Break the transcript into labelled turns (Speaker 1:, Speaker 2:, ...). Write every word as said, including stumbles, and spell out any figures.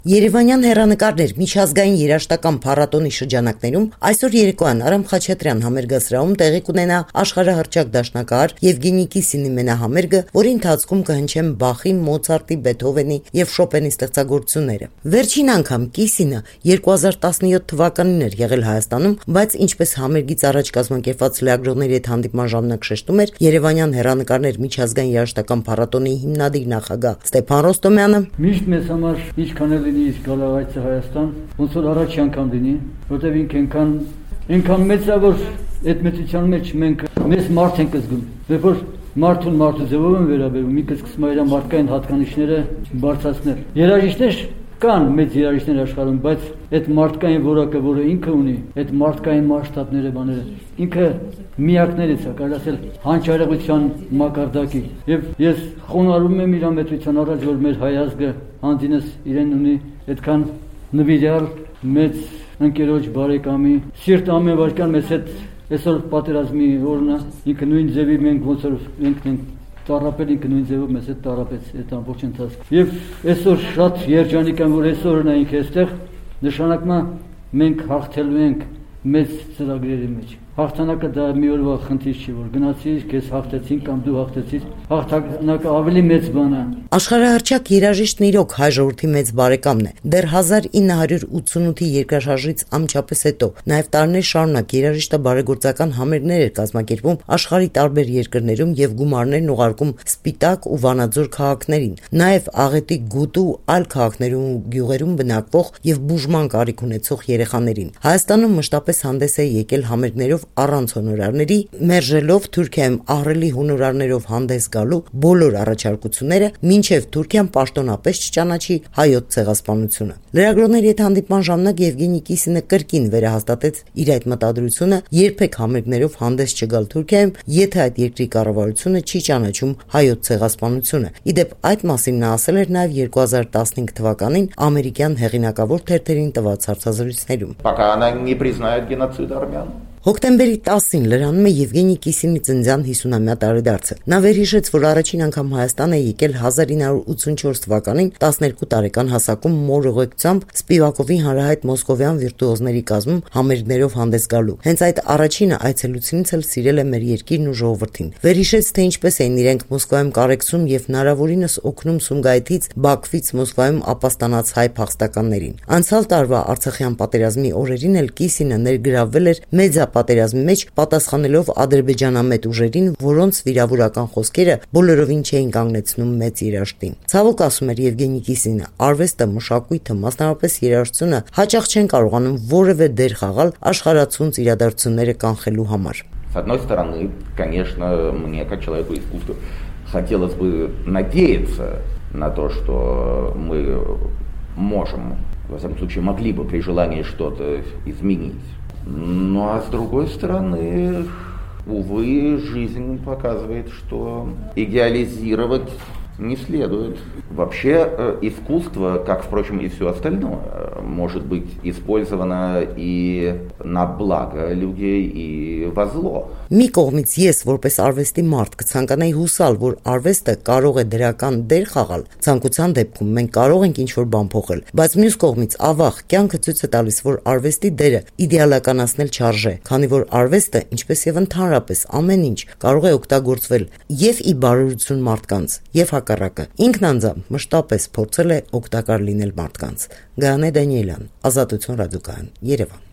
Speaker 1: Երևանյան հեռանկարներ միջազգային երաժշտական փառատոնի շրջանակներում այսօր երեկոյան Արամ Խաչատրյան համերգասրահում տեղի կունենա աշխարհահռչակ դաշնակահար Եվգենի Կիսինի մենահամերգը, որի ընթացքում կհնչեն Բախի, Մոցարտի, Բեթհովենի եւ Շոպենի ստեղծագործությունները։ Վերջին անգամ Կիսինը երկու հազար տասնյոթ թվականին էր եղել Հայաստանում, բայց ինչպես համերգից առաջ կազմակերպված լրագրողների հետ հանդիպման ժամանակ շեշտում էր Երևանյան հեռանկարներ միջազգային երաժշտական փառատոնի հիմնադիր նախագահ Ստեփան Ռոստոմյանը,
Speaker 2: միշտ մեզ համար ինչքան էլ իսկ գալավայցը Հայաստան, ոնց որ առաջ անգամ լինի, որտեղ ինք այնքան այնքան մեծ է, որ այդ մեծության մեջ մենք մեզ մարդ ենք զգում, երբ որ մարդուն մարդու ձևով են վերաբերում, ինքը սկսում է իր մարդկային հատկանիշները բարձրացնել։ Երաժիշտներ կան մեծ երաժիշտներ աշխարհում, բայց այդ մարդկային որակը, որը ինքը ունի, այդ մարդկային մասշտաբները, բաները, ինքը միակներից է, կարելի ասել, հանճարեղության մակարդակի։ Եվ ես խոնարհում եմ իր մեծության առաջ, որ մեր հայ ազգը հանդինս իրեն ունի այդքան նվիրյալ մեծ ընկերոջ բարեկամի, սիրտ ամեն վարքան մեզ հետ այսօր պատերազմի օրն է, ինքը նույն ձևի մենք ոնց որ մենք ենք տարապել, ինքը նույն ձևով մեզ հետ տարապեց այդ ամբողջ ընթացքը։ Եվ այսօր շատ երջանիկ եմ, որ այսօրն է ինքը այստեղ, նշանակում է մենք հաղթելու ենք մեծ ծրագրերի մեջ։ Հաղթանակը դա մի օրվա խնդիր չի, որ գնացիր, քեզ հաղթեցին կամ դու հաղթեցիր, հաղթանակը ավելի մեծ բան է։
Speaker 1: Աշխարհահռչակ երաժիշտն իրոք հայ ժողովրդի մեծ բարեկամն է։ Դեռ հազար ինը հարյուր ութսունութի երկրաշարժից անմիջապես հետո, նաև տարիներ շարունակ երաժիշտը բարեգործական համերգներ էր կազմակերպում աշխարհի տարբեր երկրներում եւ գումարներն ուղարկում Սպիտակ ու Վանաձոր քաղաքներին, նաև Աղետի, Գուտու ու այլ քաղաքներում ու գյուղերում բնակվող եւ բուժման կարիք ունեցող երեխաներին։ Հայաստանում մշտապես հանդես է եկել համերգներով առանց հոնորարների, մերժելով Թուրքիայում ահռելի հոնորարներով հանդես գալու բոլոր առաջարկությունները, մինչև Թուրքիան պաշտոնապես չճանաչի հայոց ցեղասպանությունը։ Լրագրողների հետ հանդիպման ժամանակ Եվգենի Կիսինը կրկին վերահաստատեց իր այդ մտադրությունը երբեք համերգներով հանդես չգալ Թուրքիայում, եթե այդ երկրի կառավարությունը չի ճանաչում հայոց ցեղասպանությունը։ Իդեպ այդ մասին նա ասել էր նաև երկու հազար տասնհինգ թվականին ամերիկյան հեղինակավոր թերթերին տված հարցազրույցներում։
Speaker 3: Пока она не признает геноцид армян.
Speaker 1: Հոկտեմբերի տասին լրանում է Եվգենի Կիսինի ծննդյան հիսունամյա տարեդարձը։ Նա վերհիշեց, որ առաջին անգամ Հայաստան է եկել հազար ինը հարյուր ութսունչորս թվականին տասներկու տարեկան հասակում մոր ուղեկցությամբ Սպիվակովի հանրահայտ մոսկովյան վիրտուոզների կազմում համերգներով հանդես գալու։ Հենց այդ առաջինը այցելությունից էլ սիրել է մեր երկիրն ու ժողովրդին։ Վերհիշեց, թե ինչպես էին իրենք Մոսկվայում կարեկցում եւ հնարավորինս օգնում Սումգայիթից, Բաքվից Մոսկվայում ապաստանած հայ փախստականներին։ Անցյալ տարվա Արցախյան պատերազմի օրերին էլ Կիսինը ներգրավվել էր մեծ պատերազմի մեջ, պատասխանելով ադրբեջանամետ ուժերին, որոնց վիրավորական խոսքերը բոլորովին չէին կանգնեցնում մեծ երաժշտին։ Ցավոք, ասում էր Եվգենի Կիսինը, արվեստը, մշակույթը, մասնավորապես երաժշտությունը հաճախ չեն կարողանում որևէ դեր խաղալ աշխարհացունց իրադարձությունները կանխելու համար։
Speaker 3: С одной стороны, конечно, мне как человеку искусства хотелось бы надеяться на то, что мы можем, во всяком случае, могли бы при желании что-то изменить. Ну а с другой стороны, увы, жизнь показывает, что идеализировать не следует. Вообще искусство, как, впрочем, и все остальное, может быть использовано и на благо людей, и во зло.
Speaker 1: Մի կողմից ես որպես արվեստի մարդ կցանկանայի հուսալ, որ արվեստը կարող է դրական դեր խաղալ, ցանկության դեպքում մենք կարող ենք ինչ-որ բան փոխել, բայց մյուս կողմից ավաղ կյանքը ցույց է տալիս, որ արվեստի դերը իդեալականացնել չարժե, քանի որ արվեստը, ինչպես եւ ընդհանրապես ամեն ինչ, կարող է օգտագործվել եւ ի բարօրություն մարդկանց, եւ հակառակը։ Ինքն անձամբ մշտապես փորձել է օգտակար լինել մարդկանց։ Գայանե Դանիելյան, Ազատություն ռադիոկայան, Երևան։